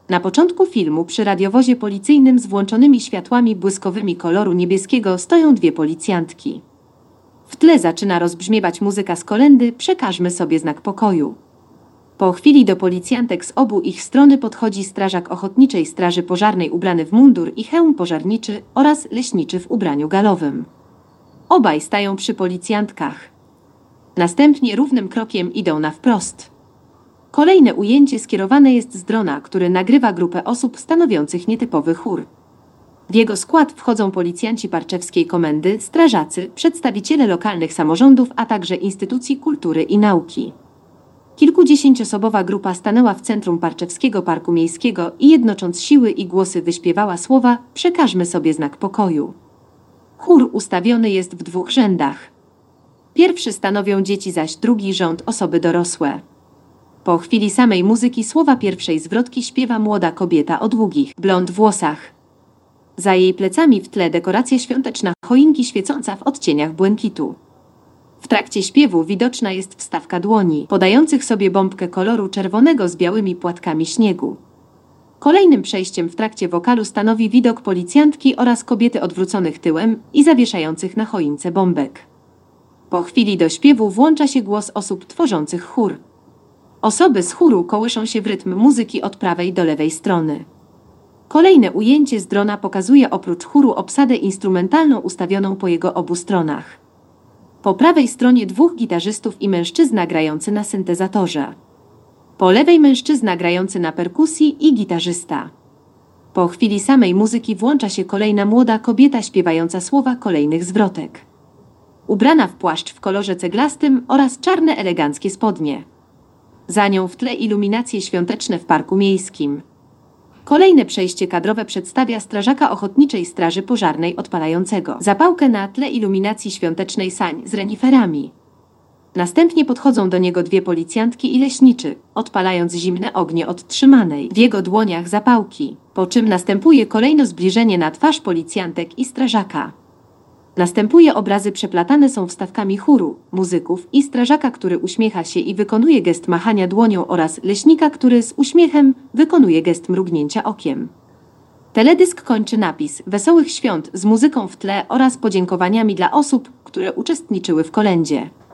Na początku filmu przy radiowozie policyjnym z włączonymi światłami błyskowymi koloru niebieskiego stoją dwie policjantki. W tle zaczyna rozbrzmiewać muzyka z kolędy „Przekażmy sobie znak pokoju”. Po chwili do policjantek z obu ich strony podchodzi strażak Ochotniczej Straży Pożarnej ubrany w mundur i hełm pożarniczy oraz leśniczy w ubraniu galowym. Obaj stają przy policjantkach. Następnie równym krokiem idą na wprost. Kolejne ujęcie skierowane jest z drona, który nagrywa grupę osób stanowiących nietypowy chór. W jego skład wchodzą policjanci Parczewskiej Komendy, strażacy, przedstawiciele lokalnych samorządów, a także instytucji kultury i nauki. Kilkudziesięciosobowa grupa stanęła w centrum Parczewskiego Parku Miejskiego i jednocząc siły i głosy wyśpiewała słowa „Przekażmy sobie znak pokoju”. Chór ustawiony jest w dwóch rzędach. Pierwszy stanowią dzieci, zaś drugi rząd osoby dorosłe. Po chwili samej muzyki słowa pierwszej zwrotki śpiewa młoda kobieta o długich, blond włosach. Za jej plecami w tle dekoracja świąteczna, choinki świecąca w odcieniach błękitu. W trakcie śpiewu widoczna jest wstawka dłoni, podających sobie bombkę koloru czerwonego z białymi płatkami śniegu. Kolejnym przejściem w trakcie wokalu stanowi widok policjantki oraz kobiety odwróconych tyłem i zawieszających na choince bombek. Po chwili do śpiewu włącza się głos osób tworzących chór. Osoby z chóru kołyszą się w rytm muzyki od prawej do lewej strony. Kolejne ujęcie z drona pokazuje oprócz chóru obsadę instrumentalną ustawioną po jego obu stronach. Po prawej stronie dwóch gitarzystów i mężczyzna grający na syntezatorze. Po lewej mężczyzna grający na perkusji i gitarzysta. Po chwili samej muzyki włącza się kolejna młoda kobieta śpiewająca słowa kolejnych zwrotek. Ubrana w płaszcz w kolorze ceglastym oraz czarne eleganckie spodnie. Za nią w tle iluminacje świąteczne w Parku Miejskim. Kolejne przejście kadrowe przedstawia strażaka Ochotniczej Straży Pożarnej odpalającego zapałkę na tle iluminacji świątecznej sań z reniferami. Następnie podchodzą do niego dwie policjantki i leśniczy, odpalając zimne ognie od trzymanej w jego dłoniach zapałki, po czym następuje kolejno zbliżenie na twarz policjantek i strażaka. Następuje obrazy przeplatane są wstawkami chóru, muzyków i strażaka, który uśmiecha się i wykonuje gest machania dłonią oraz leśnika, który z uśmiechem wykonuje gest mrugnięcia okiem. Teledysk kończy napis „Wesołych świąt” z muzyką w tle oraz podziękowaniami dla osób, które uczestniczyły w kolędzie.